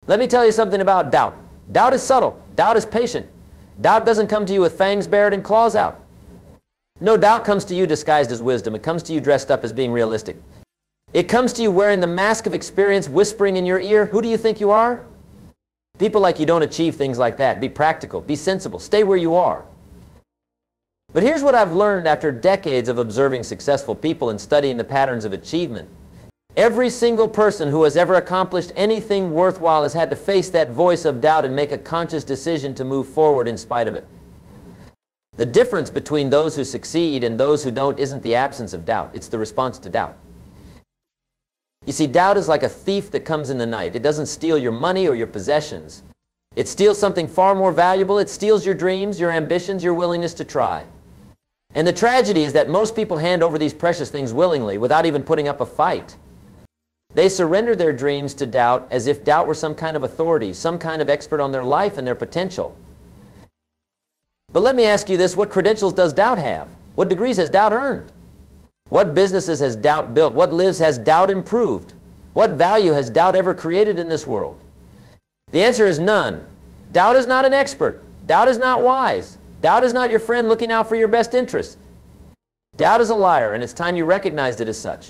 Let me tell you something about doubt. Doubt is subtle. Doubt is patient. Doubt doesn't come to you with fangs bared and claws out. No, doubt comes to you disguised as wisdom. It comes to you dressed up as being realistic. It comes to you wearing the mask of experience, whispering in your ear, who do you think you are? People like you don't achieve things like that. Be practical. Be sensible. Stay where you are. But here's what I've learned after decades of observing successful people and studying the patterns of achievement. Every single person who has ever accomplished anything worthwhile has had to face that voice of doubt and make a conscious decision to move forward in spite of it. The difference between those who succeed and those who don't isn't the absence of doubt. It's the response to doubt. You see, doubt is like a thief that comes in the night. It doesn't steal your money or your possessions. It steals something far more valuable. It steals your dreams, your ambitions, your willingness to try. And the tragedy is that most people hand over these precious things willingly without even putting up a fight. They surrender their dreams to doubt as if doubt were some kind of authority, some kind of expert on their life and their potential. But let me ask you this, what credentials does doubt have? What degrees has doubt earned? What businesses has doubt built? What lives has doubt improved? What value has doubt ever created in this world? The answer is none. Doubt is not an expert. Doubt is not wise. Doubt is not your friend looking out for your best interests. Doubt is a liar, and it's time you recognized it as such.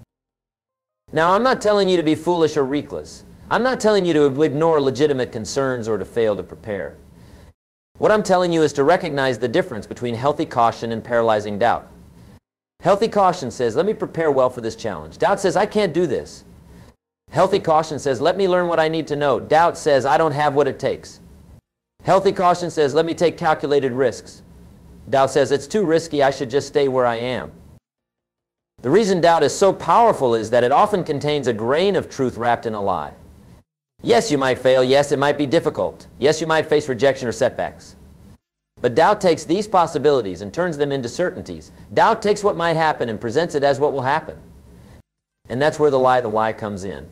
Now, I'm not telling you to be foolish or reckless. I'm not telling you to ignore legitimate concerns or to fail to prepare. What I'm telling you is to recognize the difference between healthy caution and paralyzing doubt. Healthy caution says, let me prepare well for this challenge. Doubt says, I can't do this. Healthy caution says, let me learn what I need to know. Doubt says, I don't have what it takes. Healthy caution says, let me take calculated risks. Doubt says, it's too risky, I should just stay where I am. The reason doubt is so powerful is that it often contains a grain of truth wrapped in a lie. Yes, you might fail. Yes, it might be difficult. Yes, you might face rejection or setbacks. But doubt takes these possibilities and turns them into certainties. Doubt takes what might happen and presents it as what will happen. And that's where the lie comes in.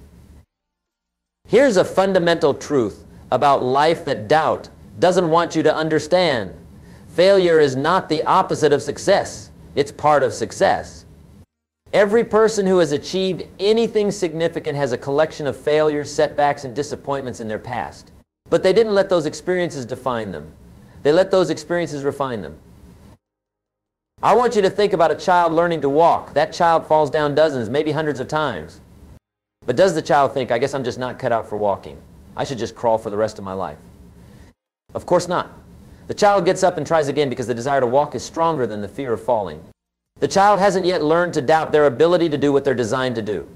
Here's a fundamental truth about life that doubt doesn't want you to understand. Failure is not the opposite of success. It's part of success. Every person who has achieved anything significant has a collection of failures, setbacks, and disappointments in their past. But they didn't let those experiences define them. They let those experiences refine them. I want you to think about a child learning to walk. That child falls down dozens, maybe hundreds of times. But does the child think, I guess I'm just not cut out for walking. I should just crawl for the rest of my life? Of course not. The child gets up and tries again because the desire to walk is stronger than the fear of falling. The child hasn't yet learned to doubt their ability to do what they're designed to do.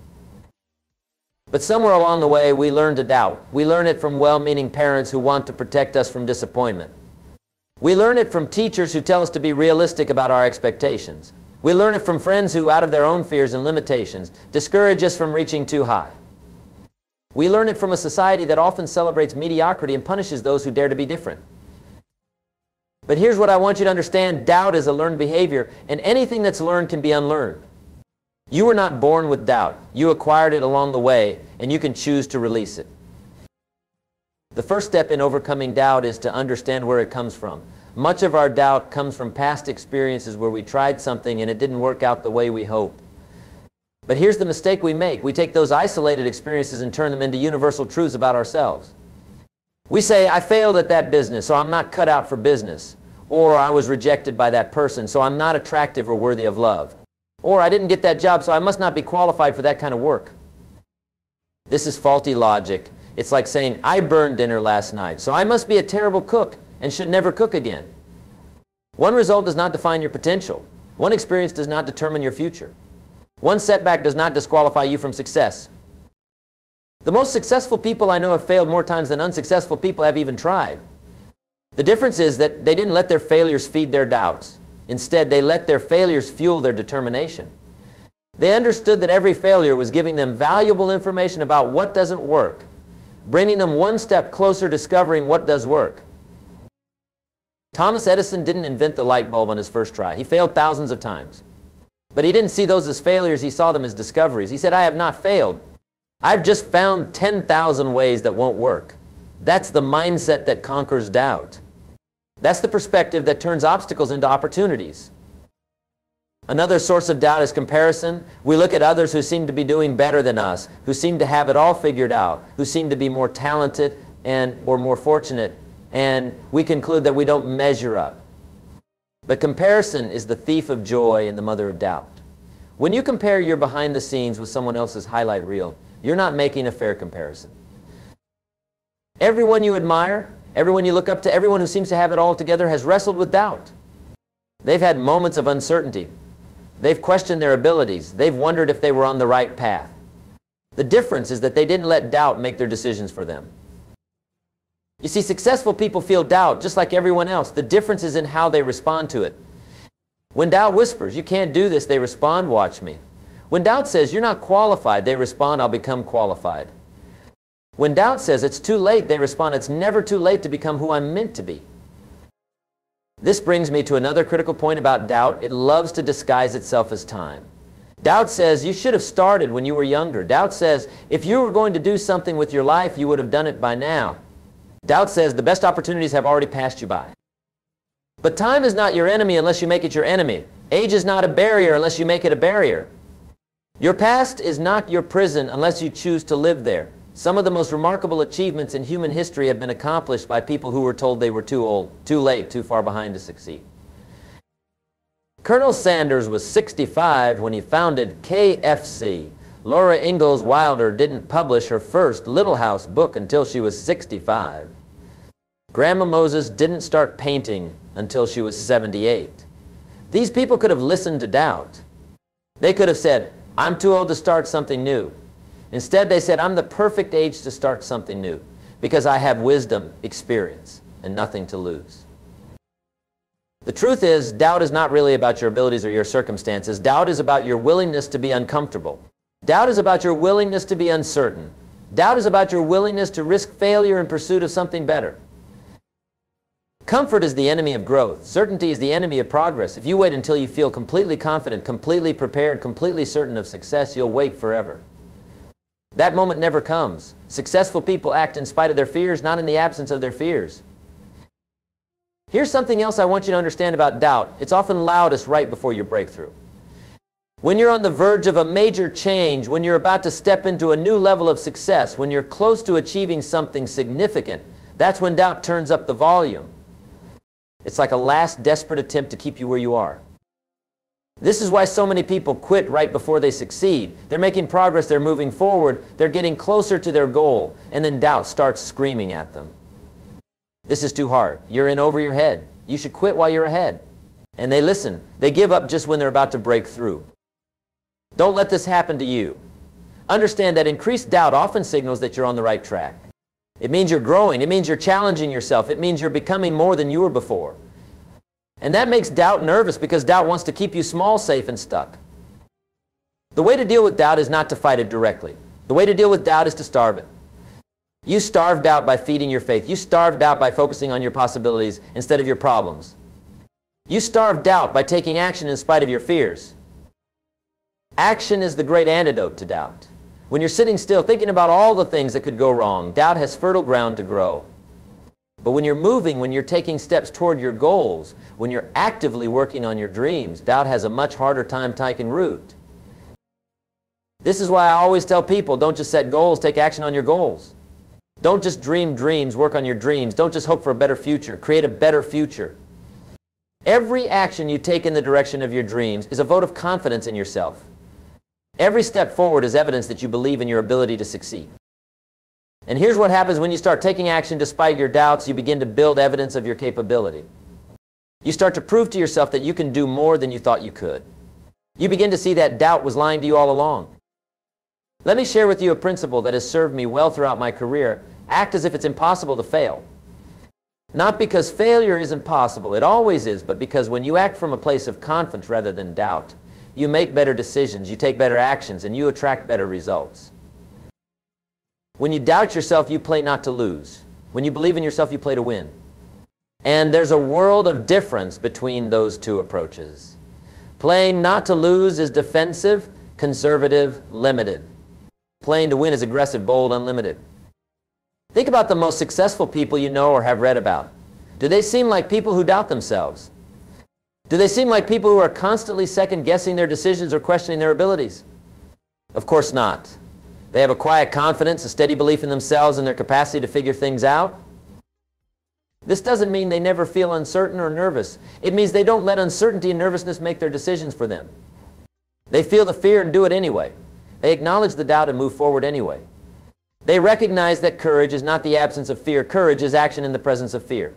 But somewhere along the way, we learn to doubt. We learn it from well-meaning parents who want to protect us from disappointment. We learn it from teachers who tell us to be realistic about our expectations. We learn it from friends who, out of their own fears and limitations, discourage us from reaching too high. We learn it from a society that often celebrates mediocrity and punishes those who dare to be different. But here's what I want you to understand. Doubt is a learned behavior, and anything that's learned can be unlearned. You were not born with doubt. You acquired it along the way, and you can choose to release it. The first step in overcoming doubt is to understand where it comes from. Much of our doubt comes from past experiences where we tried something and it didn't work out the way we hoped. But here's the mistake we make. We take those isolated experiences and turn them into universal truths about ourselves. We say, I failed at that business, so I'm not cut out for business. Or I was rejected by that person, so I'm not attractive or worthy of love. Or I didn't get that job, so I must not be qualified for that kind of work. This is faulty logic. It's like saying, I burned dinner last night, so I must be a terrible cook and should never cook again. One result does not define your potential. One experience does not determine your future. One setback does not disqualify you from success. The most successful people I know have failed more times than unsuccessful people have even tried. The difference is that they didn't let their failures feed their doubts. Instead, they let their failures fuel their determination. They understood that every failure was giving them valuable information about what doesn't work, bringing them one step closer discovering what does work. Thomas Edison didn't invent the light bulb on his first try. He failed thousands of times. But he didn't see those as failures, he saw them as discoveries. He said, I have not failed. I've just found 10,000 ways that won't work. That's the mindset that conquers doubt. That's the perspective that turns obstacles into opportunities. Another source of doubt is comparison. We look at others who seem to be doing better than us, who seem to have it all figured out, who seem to be more talented or more fortunate, and we conclude that we don't measure up. But comparison is the thief of joy and the mother of doubt. When you compare your behind the scenes with someone else's highlight reel, you're not making a fair comparison. Everyone you admire, everyone you look up to, everyone who seems to have it all together has wrestled with doubt. They've had moments of uncertainty. They've questioned their abilities. They've wondered if they were on the right path. The difference is that they didn't let doubt make their decisions for them. You see, successful people feel doubt just like everyone else. The difference is in how they respond to it. When doubt whispers, "You can't do this," they respond, "Watch me." When doubt says, "You're not qualified," they respond, "I'll become qualified." When doubt says, "It's too late," they respond, "It's never too late to become who I'm meant to be." This brings me to another critical point about doubt. It loves to disguise itself as time. Doubt says, "You should have started when you were younger." Doubt says, "If you were going to do something with your life, you would have done it by now." Doubt says, "The best opportunities have already passed you by." But time is not your enemy unless you make it your enemy. Age is not a barrier unless you make it a barrier. Your past is not your prison unless you choose to live there. Some of the most remarkable achievements in human history have been accomplished by people who were told they were too old, too late, too far behind to succeed. Colonel Sanders was 65 when he founded KFC. Laura Ingalls Wilder didn't publish her first Little House book until she was 65. Grandma Moses didn't start painting until she was 78. These people could have listened to doubt. They could have said, "I'm too old to start something new." Instead, they said, "I'm the perfect age to start something new because I have wisdom, experience, and nothing to lose." The truth is, doubt is not really about your abilities or your circumstances. Doubt is about your willingness to be uncomfortable. Doubt is about your willingness to be uncertain. Doubt is about your willingness to risk failure in pursuit of something better. Comfort is the enemy of growth. Certainty is the enemy of progress. If you wait until you feel completely confident, completely prepared, completely certain of success, you'll wait forever. That moment never comes. Successful people act in spite of their fears, not in the absence of their fears. Here's something else I want you to understand about doubt. It's often loudest right before your breakthrough. When you're on the verge of a major change, when you're about to step into a new level of success, when you're close to achieving something significant, that's when doubt turns up the volume. It's like a last desperate attempt to keep you where you are. This is why so many people quit right before they succeed. They're making progress, they're moving forward, they're getting closer to their goal, and then doubt starts screaming at them. "This is too hard. You're in over your head. You should quit while you're ahead." And they listen. They give up just when they're about to break through. Don't let this happen to you. Understand that increased doubt often signals that you're on the right track. It means you're growing. It means you're challenging yourself. It means you're becoming more than you were before. And that makes doubt nervous because doubt wants to keep you small, safe, and stuck. The way to deal with doubt is not to fight it directly. The way to deal with doubt is to starve it. You starve doubt by feeding your faith. You starve doubt by focusing on your possibilities instead of your problems. You starve doubt by taking action in spite of your fears. Action is the great antidote to doubt. When you're sitting still thinking about all the things that could go wrong, doubt has fertile ground to grow. But when you're moving, when you're taking steps toward your goals, when you're actively working on your dreams, doubt has a much harder time taking root. This is why I always tell people, don't just set goals, take action on your goals. Don't just dream dreams, work on your dreams. Don't just hope for a better future, create a better future. Every action you take in the direction of your dreams is a vote of confidence in yourself. Every step forward is evidence that you believe in your ability to succeed. And here's what happens when you start taking action despite your doubts. You begin to build evidence of your capability. You start to prove to yourself that you can do more than you thought you could. You begin to see that doubt was lying to you all along. Let me share with you a principle that has served me well throughout my career. Act as if it's impossible to fail. Not because failure isn't possible, it always is, but because when you act from a place of confidence rather than doubt, you make better decisions, you take better actions, and you attract better results. When you doubt yourself, you play not to lose. When you believe in yourself, you play to win. And there's a world of difference between those two approaches. Playing not to lose is defensive, conservative, limited. Playing to win is aggressive, bold, unlimited. Think about the most successful people you know or have read about. Do they seem like people who doubt themselves? Do they seem like people who are constantly second-guessing their decisions or questioning their abilities? Of course not. They have a quiet confidence, a steady belief in themselves and their capacity to figure things out. This doesn't mean they never feel uncertain or nervous. It means they don't let uncertainty and nervousness make their decisions for them. They feel the fear and do it anyway. They acknowledge the doubt and move forward anyway. They recognize that courage is not the absence of fear. Courage is action in the presence of fear.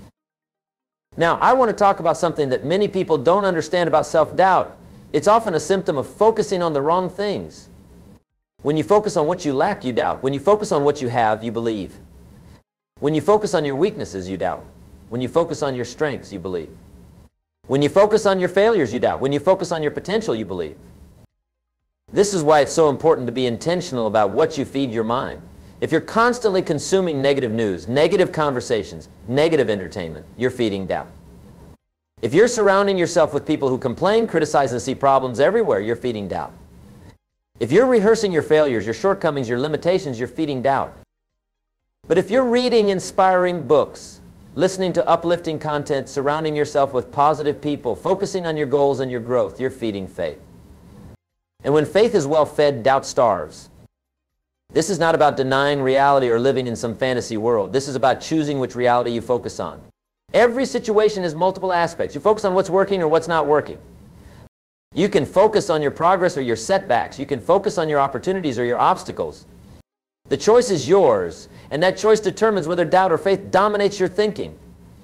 Now, I want to talk about something that many people don't understand about self-doubt. It's often a symptom of focusing on the wrong things. When you focus on what you lack, you doubt. When you focus on what you have, you believe. When you focus on your weaknesses, you doubt. When you focus on your strengths, you believe. When you focus on your failures, you doubt. When you focus on your potential, you believe. This is why it's so important to be intentional about what you feed your mind. If you're constantly consuming negative news, negative conversations, negative entertainment, you're feeding doubt. If you're surrounding yourself with people who complain, criticize, and see problems everywhere, you're feeding doubt. If you're rehearsing your failures, your shortcomings, your limitations, you're feeding doubt. But if you're reading inspiring books, listening to uplifting content, surrounding yourself with positive people, focusing on your goals and your growth, you're feeding faith. And when faith is well fed, doubt starves. This is not about denying reality or living in some fantasy world. This is about choosing which reality you focus on. Every situation has multiple aspects. You focus on what's working or what's not working. You can focus on your progress or your setbacks. You can focus on your opportunities or your obstacles. The choice is yours, and that choice determines whether doubt or faith dominates your thinking.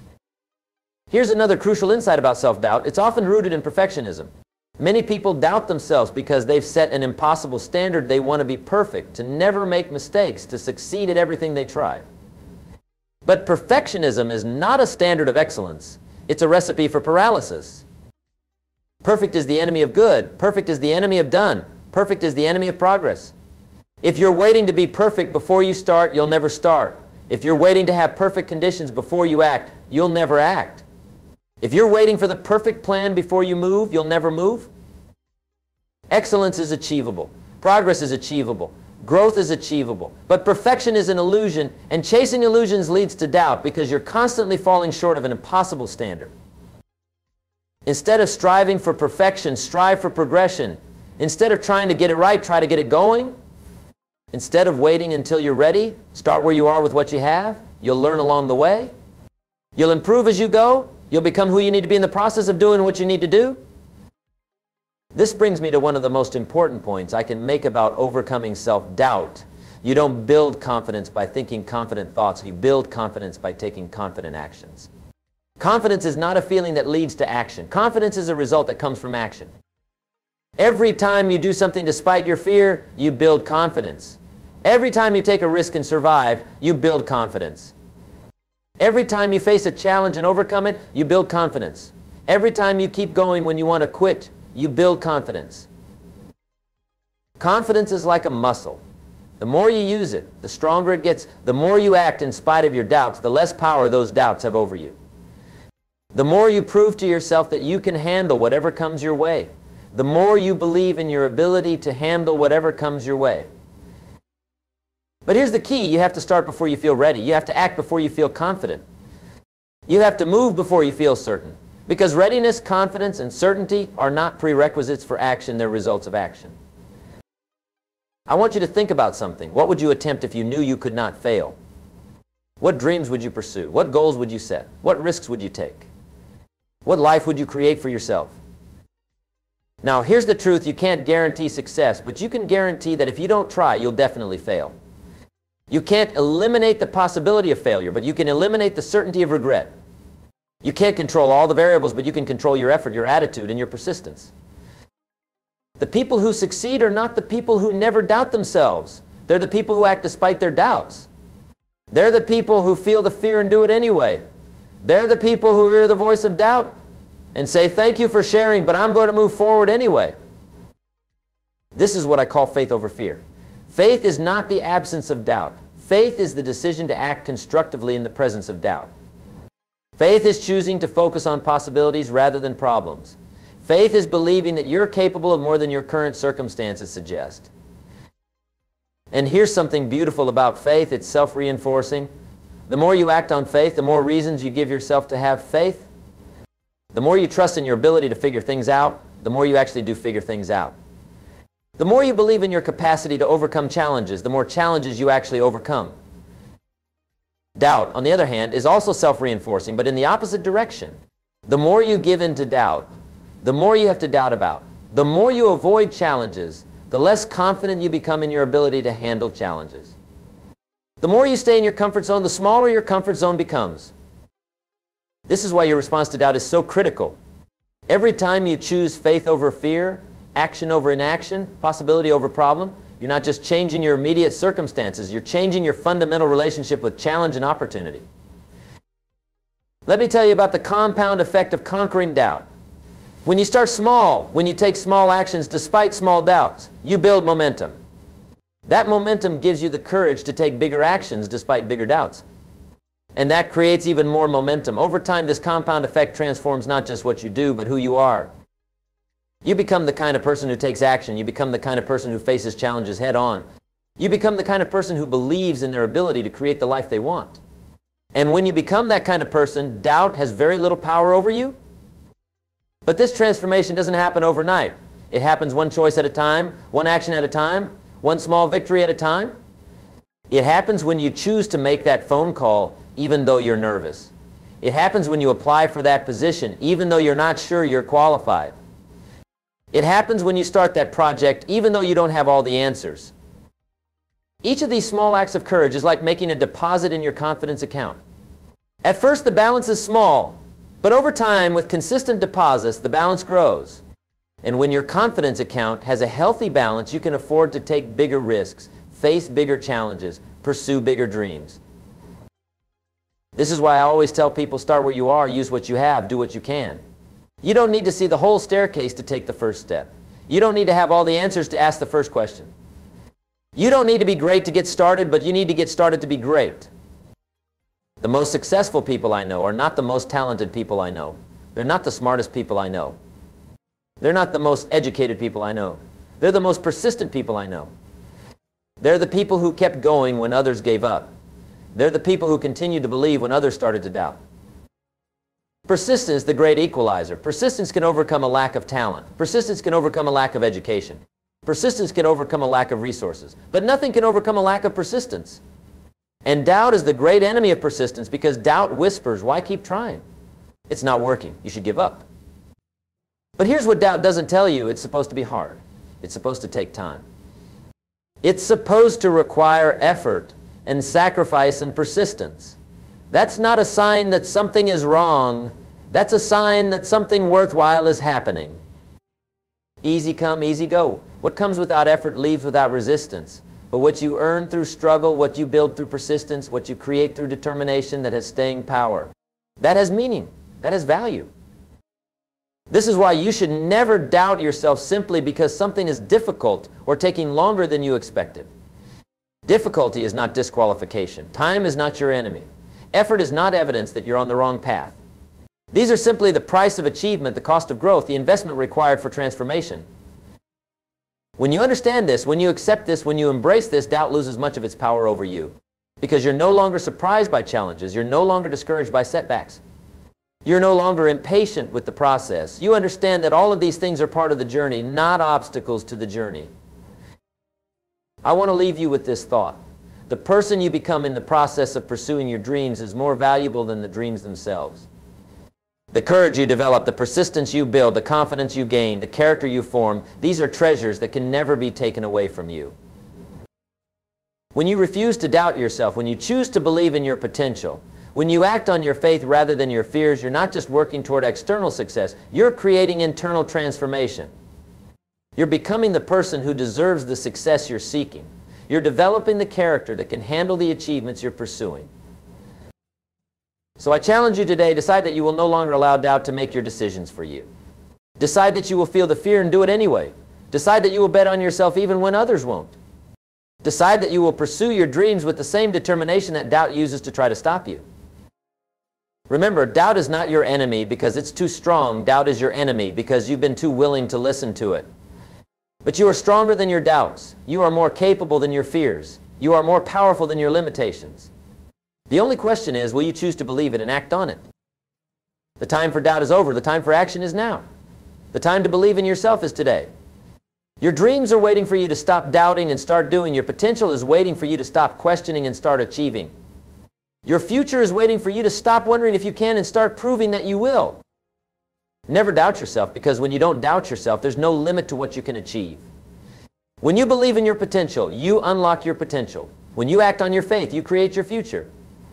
Here's another crucial insight about self-doubt. It's often rooted in perfectionism. Many people doubt themselves because they've set an impossible standard. They want to be perfect, to never make mistakes, to succeed at everything they try. But perfectionism is not a standard of excellence. It's a recipe for paralysis. Perfect is the enemy of good. Perfect is the enemy of done. Perfect is the enemy of progress. If you're waiting to be perfect before you start, you'll never start. If you're waiting to have perfect conditions before you act, you'll never act. If you're waiting for the perfect plan before you move, you'll never move. Excellence is achievable. Progress is achievable. Growth is achievable. But perfection is an illusion, and chasing illusions leads to doubt because you're constantly falling short of an impossible standard. Instead of striving for perfection, strive for progression. Instead of trying to get it right, try to get it going. Instead of waiting until you're ready, start where you are with what you have. You'll learn along the way. You'll improve as you go. You'll become who you need to be in the process of doing what you need to do. This brings me to one of the most important points I can make about overcoming self-doubt. You don't build confidence by thinking confident thoughts. You build confidence by taking confident actions. Confidence is not a feeling that leads to action. Confidence is a result that comes from action. Every time you do something despite your fear, you build confidence. Every time you take a risk and survive, you build confidence. Every time you face a challenge and overcome it, you build confidence. Every time you keep going when you want to quit, you build confidence. Confidence is like a muscle. The more you use it, the stronger it gets. The more you act in spite of your doubts, the less power those doubts have over you. The more you prove to yourself that you can handle whatever comes your way, the more you believe in your ability to handle whatever comes your way. But here's the key. You have to start before you feel ready. You have to act before you feel confident. You have to move before you feel certain. Because readiness, confidence, and certainty are not prerequisites for action. They're results of action. I want you to think about something. What would you attempt if you knew you could not fail? What dreams would you pursue? What goals would you set? What risks would you take? What life would you create for yourself? Now, here's the truth. You can't guarantee success, but you can guarantee that if you don't try, you'll definitely fail. You can't eliminate the possibility of failure, but you can eliminate the certainty of regret. You can't control all the variables, but you can control your effort, your attitude, and your persistence. The people who succeed are not the people who never doubt themselves. They're the people who act despite their doubts. They're the people who feel the fear and do it anyway. They're the people who hear the voice of doubt and say, "Thank you for sharing, but I'm going to move forward anyway." This is what I call faith over fear. Faith is not the absence of doubt. Faith is the decision to act constructively in the presence of doubt. Faith is choosing to focus on possibilities rather than problems. Faith is believing that you're capable of more than your current circumstances suggest. And here's something beautiful about faith. It's self-reinforcing. The more you act on faith, the more reasons you give yourself to have faith. The more you trust in your ability to figure things out, the more you actually do figure things out. The more you believe in your capacity to overcome challenges, the more challenges you actually overcome. Doubt, on the other hand, is also self-reinforcing, but in the opposite direction. The more you give in to doubt, the more you have to doubt about. The more you avoid challenges, the less confident you become in your ability to handle challenges. The more you stay in your comfort zone, the smaller your comfort zone becomes. This is why your response to doubt is so critical. Every time you choose faith over fear, action over inaction, possibility over problem, you're not just changing your immediate circumstances, you're changing your fundamental relationship with challenge and opportunity. Let me tell you about the compound effect of conquering doubt. When you start small, when you take small actions despite small doubts, you build momentum. That momentum gives you the courage to take bigger actions despite bigger doubts. And that creates even more momentum. Over time, this compound effect transforms not just what you do, but who you are. You become the kind of person who takes action. You become the kind of person who faces challenges head on. You become the kind of person who believes in their ability to create the life they want. And when you become that kind of person, doubt has very little power over you. But this transformation doesn't happen overnight. It happens one choice at a time, one action at a time, one small victory at a time. It happens when you choose to make that phone call even though you're nervous. It happens when you apply for that position even though you're not sure you're qualified. It happens when you start that project even though you don't have all the answers. Each of these small acts of courage is like making a deposit in your confidence account. At first the balance is small, but over time with consistent deposits the balance grows. And when your confidence account has a healthy balance, you can afford to take bigger risks, face bigger challenges, pursue bigger dreams. This is why I always tell people, start where you are, use what you have, do what you can. You don't need to see the whole staircase to take the first step. You don't need to have all the answers to ask the first question. You don't need to be great to get started, but you need to get started to be great. The most successful people I know are not the most talented people I know. They're not the smartest people I know. They're not the most educated people I know. They're the most persistent people I know. They're the people who kept going when others gave up. They're the people who continued to believe when others started to doubt. Persistence is the great equalizer. Persistence can overcome a lack of talent. Persistence can overcome a lack of education. Persistence can overcome a lack of resources. But nothing can overcome a lack of persistence. And doubt is the great enemy of persistence because doubt whispers, why keep trying? It's not working. You should give up. But here's what doubt doesn't tell you. It's supposed to be hard. It's supposed to take time. It's supposed to require effort and sacrifice and persistence. That's not a sign that something is wrong. That's a sign that something worthwhile is happening. Easy come, easy go. What comes without effort leaves without resistance. But what you earn through struggle, what you build through persistence, what you create through determination, that has staying power. That has meaning. That has value. This is why you should never doubt yourself simply because something is difficult or taking longer than you expected. Difficulty is not disqualification. Time is not your enemy. Effort is not evidence that you're on the wrong path. These are simply the price of achievement, the cost of growth, the investment required for transformation. When you understand this, when you accept this, when you embrace this, doubt loses much of its power over you. Because you're no longer surprised by challenges. You're no longer discouraged by setbacks. You're no longer impatient with the process. You understand that all of these things are part of the journey, not obstacles to the journey. I want to leave you with this thought. The person you become in the process of pursuing your dreams is more valuable than the dreams themselves. The courage you develop, the persistence you build, the confidence you gain, the character you form, these are treasures that can never be taken away from you. When you refuse to doubt yourself, when you choose to believe in your potential, when you act on your faith rather than your fears, you're not just working toward external success, you're creating internal transformation. You're becoming the person who deserves the success you're seeking. You're developing the character that can handle the achievements you're pursuing. So I challenge you today, decide that you will no longer allow doubt to make your decisions for you. Decide that you will feel the fear and do it anyway. Decide that you will bet on yourself even when others won't. Decide that you will pursue your dreams with the same determination that doubt uses to try to stop you. Remember, doubt is not your enemy because it's too strong. Doubt is your enemy because you've been too willing to listen to it. But you are stronger than your doubts. You are more capable than your fears. You are more powerful than your limitations. The only question is, will you choose to believe it and act on it? The time for doubt is over. The time for action is now. The time to believe in yourself is today. Your dreams are waiting for you to stop doubting and start doing. Your potential is waiting for you to stop questioning and start achieving. Your future is waiting for you to stop wondering if you can and start proving that you will. Never doubt yourself, because when you don't doubt yourself, there's no limit to what you can achieve. When you believe in your potential, you unlock your potential. When you act on your faith, you create your future.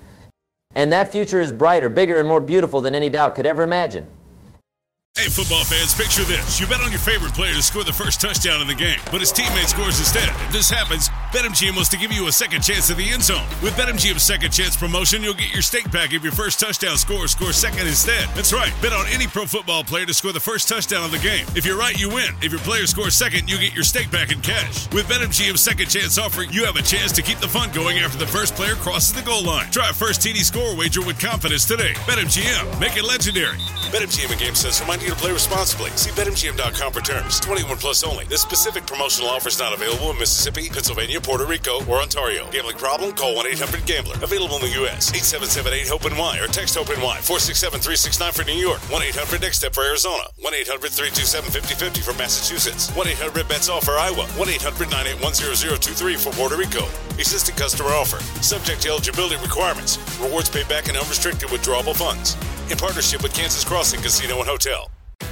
And that future is brighter, bigger, and more beautiful than any doubt could ever imagine. Hey, football fans, picture this. You bet on your favorite player to score the first touchdown in the game, but his teammate scores instead. If this happens, BetMGM wants to give you a second chance at the end zone. With BetMGM's second chance promotion, you'll get your stake back if your first touchdown scorer scores second instead. That's right. Bet on any pro football player to score the first touchdown of the game. If you're right, you win. If your player scores second, you get your stake back in cash. With BetMGM's second chance offer, you have a chance to keep the fun going after the first player crosses the goal line. Try a first TD score wager with confidence today. BetMGM. Make it legendary. BetMGM and GameSense remind you to play responsibly. See BetMGM.com for terms. 21 plus only. This specific promotional offer is not available in Mississippi, Pennsylvania, Puerto Rico, or Ontario. Gambling problem? Call 1-800-GAMBLER. Available in the U.S. 877-8-HOPE-NY or text HOPE-NY 467-369 for New York. 1-800-NEXT-STEP for Arizona. 1-800-327-5050 for Massachusetts. 1-800-BETS-OFF for Iowa. 1-800-981-0023 for Puerto Rico. Existing customer offer. Subject to eligibility requirements. Rewards paid back in unrestricted withdrawable funds. In partnership with Kansas Crossing Casino and Hotel.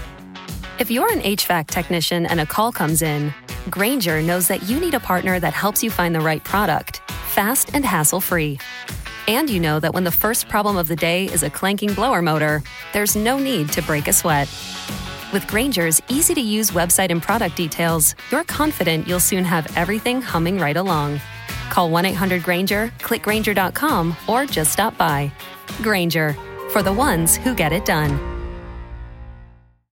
If you're an HVAC technician and a call comes in, Grainger knows that you need a partner that helps you find the right product, fast and hassle-free. And you know that when the first problem of the day is a clanking blower motor, there's no need to break a sweat. With Grainger's easy-to-use website and product details, you're confident you'll soon have everything humming right along. Call 1-800-GRAINGER, click Grainger.com, or just stop by. Grainger, for the ones who get it done.